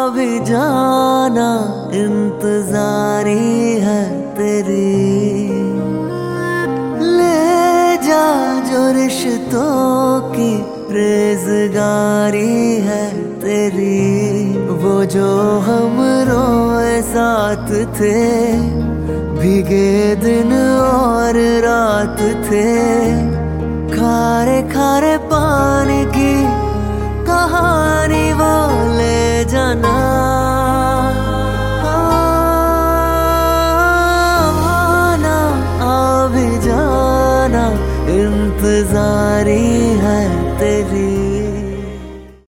भी जाना इंतजारी है तेरी। ले जा जो रिश्तों की रेज़गारी है तेरी। वो जो हम रोए साथ थे, भीगे दिन और रात थे। खारे खारे पानी की कहानी वो ले जाना। आना आ भी जाना इंतजारी